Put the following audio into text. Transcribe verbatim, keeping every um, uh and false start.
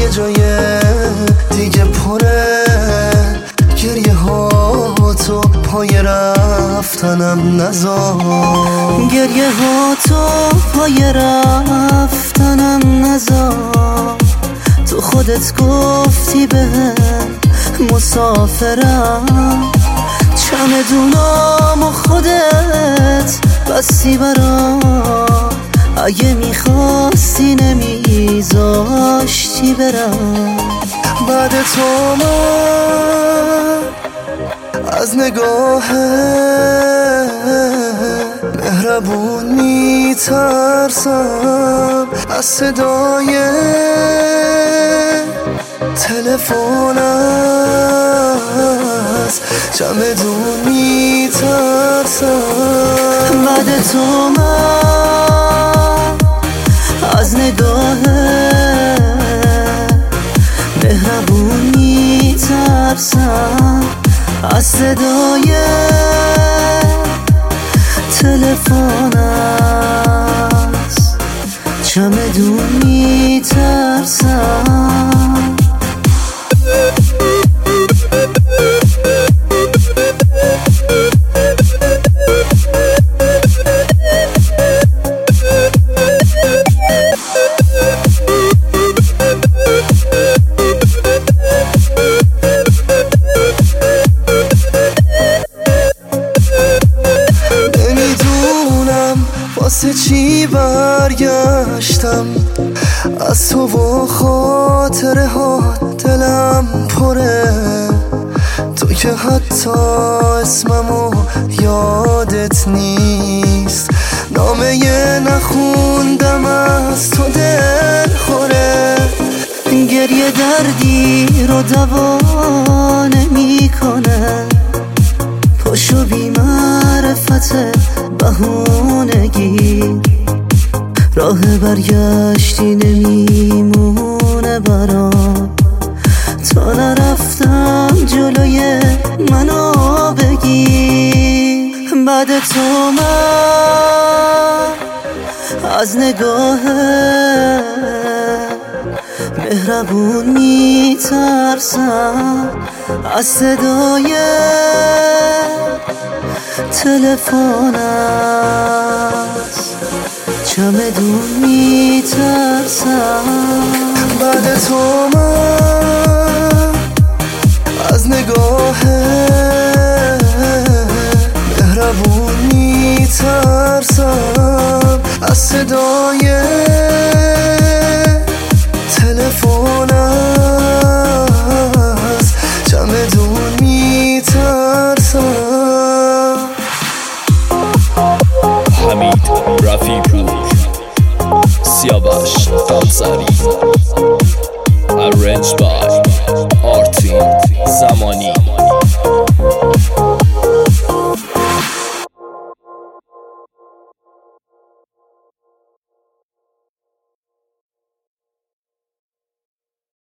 یه جای دیگه پره گریه ها تو پای رفتنم نذار، گریه ها تو پای رفتنم نذار. تو خودت گفتی بهم مسافرم، چمدونام و خودت بستی برام. اگه میخواستی نمیذاشتی برم. بعد تو من از نگاه مهربون میترسم، از صدای تلفن از چمدون میترسم. بعد تو من از نگاه مهربون میترسم، از صدای تلفن از چمدون میترسم. واسه چی برگشتم از تو و خاطره ها دلم پره. تو که حتی اسممو یادت نیست، نامه نخوندم از تو دل خوره. گریه دردی رو دوا نمیکنه، پاشو بی معرفت بهونگی. راه برگشتی نمیمونه برام، تا نرفتم جلوی منو بگی. بعد تو من از نگاه مهربون میترسم، از صدای تلفن از چمدون میترسم. بعد تو من از نگاه مهربون میترسم، از صدای